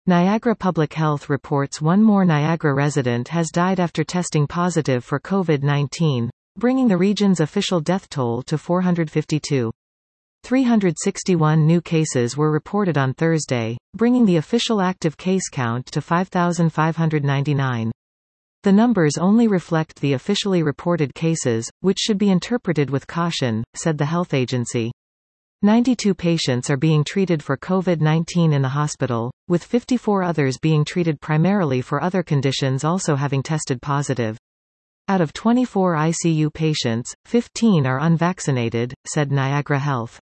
Niagara Public Health reports one more Niagara resident has died after testing positive for COVID-19, bringing the region's official death toll to 452. 361 new cases were reported on Thursday, bringing the official active case count to 5,599. The numbers only reflect the officially reported cases, which should be interpreted with caution, said the health agency. 92 patients are being treated for COVID-19 in the hospital, with 54 others being treated primarily for other conditions also having tested positive. Out of 24 ICU patients, 15 are unvaccinated, said Niagara Health.